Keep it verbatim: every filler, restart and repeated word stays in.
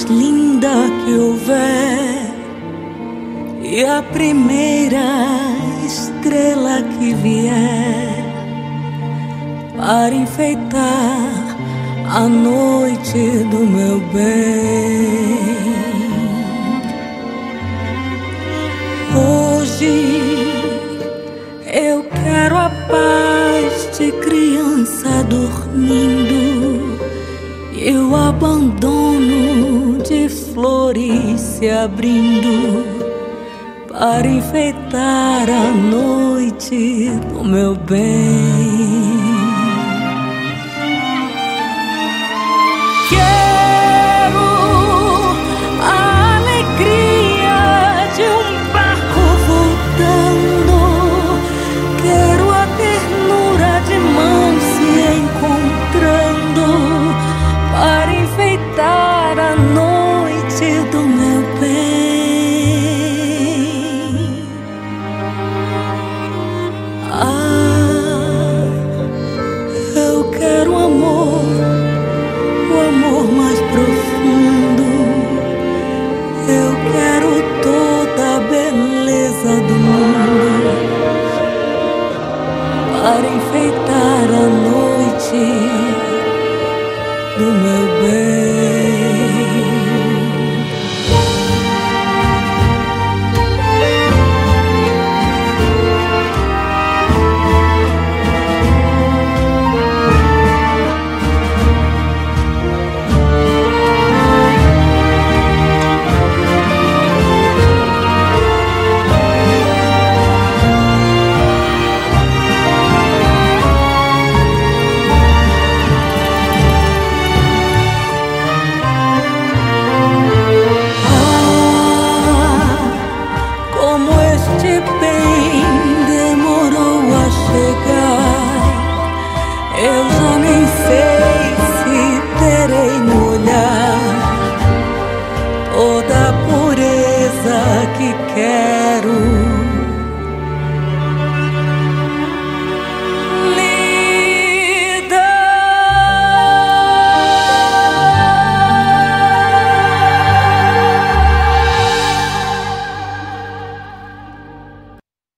linda que houver e a primeira estrela que vier para enfeitar a noite do meu bem. Hoje eu quero a paz de criança dormindo e o abandono de flores se abrindo para enfeitar a noite do meu bem. Quero a alegria de um barco voltando, quero a ternura de mãos se encontrando para enfeitar a noite do meu